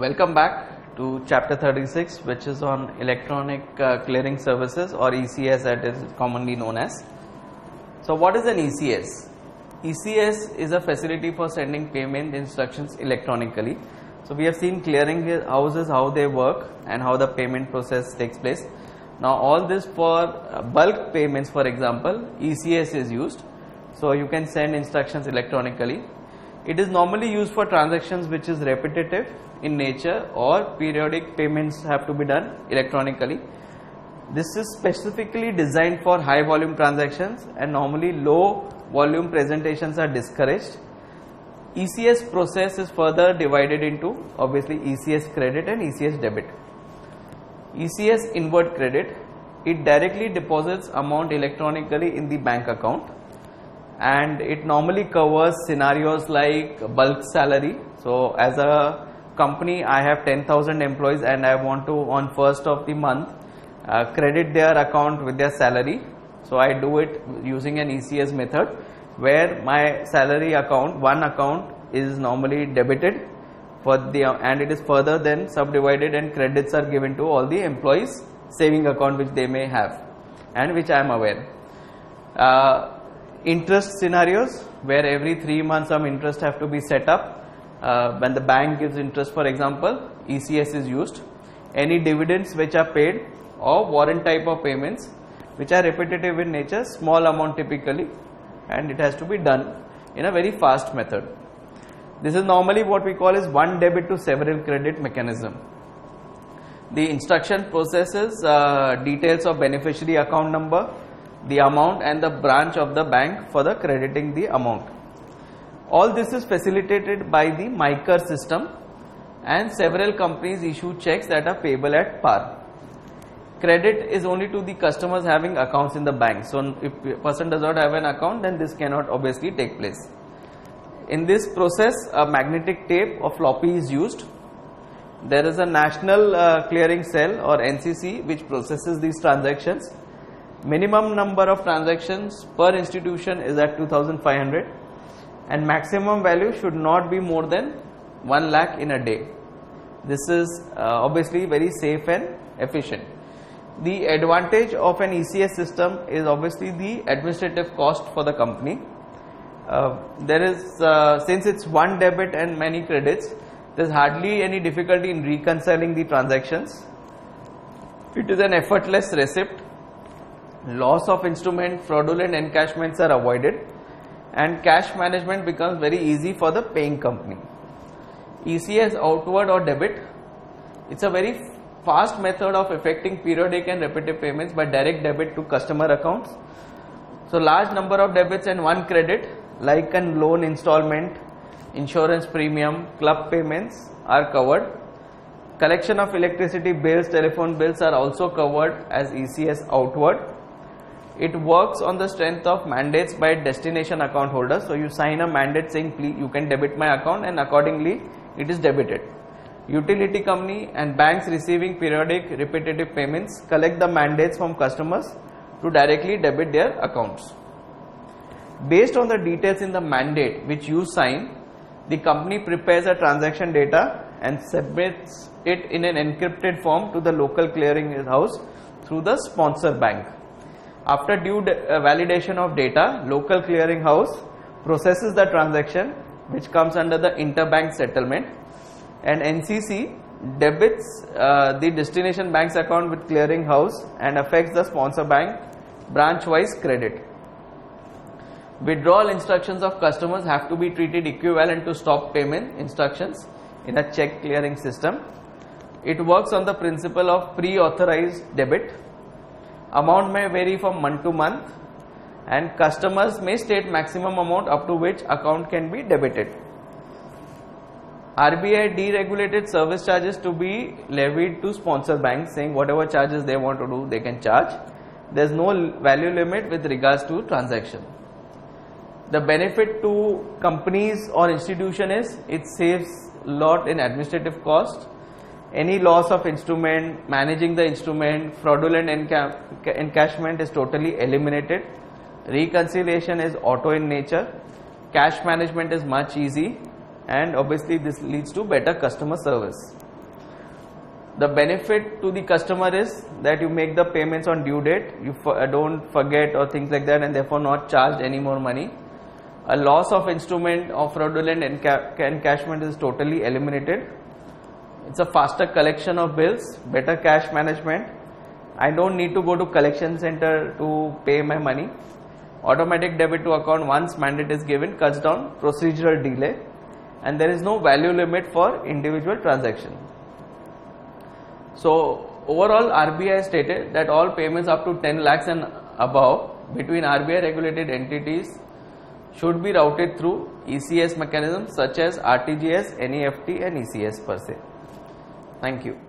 Welcome back to chapter 36, which is on electronic clearing services, or ECS as it is commonly known as. So what is an ECS? ECS is a facility for sending payment instructions electronically. So we have seen clearing houses, how they work and how the payment process takes place. Now all this for bulk payments, for example, ECS is used. So you can send instructions electronically. It is normally used for transactions which is repetitive in nature, or periodic payments have to be done electronically. This is specifically designed for high volume transactions, and normally low volume presentations are discouraged. ECS process is further divided into obviously ECS credit and ECS debit. ECS invert credit, it directly deposits amount electronically in the bank account, and it normally covers scenarios like bulk salary. So as a company, I have 10,000 employees and I want to, on first of the month, credit their account with their salary. So I do it using an ECS method, where my salary account, one account, is normally debited for the, and it is further then subdivided and credits are given to all the employees saving account which they may have and which I am aware. Interest scenarios, where every 3 months some interest have to be set up. When the bank gives interest, for example, ECS is used. Any dividends which are paid, or warrant type of payments which are repetitive in nature, small amount typically, and it has to be done in a very fast method. This is normally what we call as one debit to several credit mechanism. The instruction processes details of beneficiary account number, the amount and the branch of the bank for the crediting the amount. All this is facilitated by the MICR system, and several companies issue checks that are payable at par. Credit is only to the customers having accounts in the bank. So if a person does not have an account, then this cannot obviously take place. In this process, a magnetic tape or floppy is used. There is a national clearing cell, or NCC, which processes these transactions. Minimum number of transactions per institution is at 2,500, and maximum value should not be more than 1 lakh in a day. This is obviously very safe and efficient. The advantage of an ECS system is obviously the administrative cost for the company. There is, since it's one debit and many credits, there is hardly any difficulty in reconciling the transactions. It is an effortless receipt. Loss of instrument, fraudulent encashments are avoided, and cash management becomes very easy for the paying company. ECS outward or debit, it's a very fast method of effecting periodic and repetitive payments by direct debit to customer accounts. So large number of debits and one credit, like a loan installment, insurance premium, club payments are covered. Collection of electricity bills, telephone bills are also covered as ECS outward. It works on the strength of mandates by destination account holders. So you sign a mandate saying, please, you can debit my account, and accordingly it is debited. Utility company and banks receiving periodic repetitive payments collect the mandates from customers to directly debit their accounts. Based on the details in the mandate which you sign, the company prepares a transaction data and submits it in an encrypted form to the local clearing house through the sponsor bank. After due validation of data, local clearing house processes the transaction, which comes under the interbank settlement, and NCC debits the destination bank's account with clearing house and affects the sponsor bank branch wise credit. Withdrawal instructions of customers have to be treated equivalent to stop payment instructions in a check clearing system. It works on the principle of pre-authorized debit. Amount may vary from month to month, and customers may state maximum amount up to which account can be debited. RBI deregulated service charges to be levied to sponsor banks, saying whatever charges they want to do, they can charge. There is no value limit with regards to transaction. The benefit to companies or institution is it saves a lot in administrative cost. Any loss of instrument, managing the instrument, fraudulent encashment is totally eliminated. Reconciliation is auto in nature. Cash management is much easy, and obviously this leads to better customer service. The benefit to the customer is that you make the payments on due date, you don't forget or things like that, and therefore not charged any more money. A loss of instrument of fraudulent encashment is totally eliminated. It's a faster collection of bills, better cash management. I don't need to go to collection center to pay my money. Automatic debit to account once mandate is given cuts down procedural delay, and there is no value limit for individual transaction. So overall, RBI stated that all payments up to 10 lakhs and above between RBI regulated entities should be routed through ECS mechanisms such as RTGS, NEFT and ECS per se. Thank you.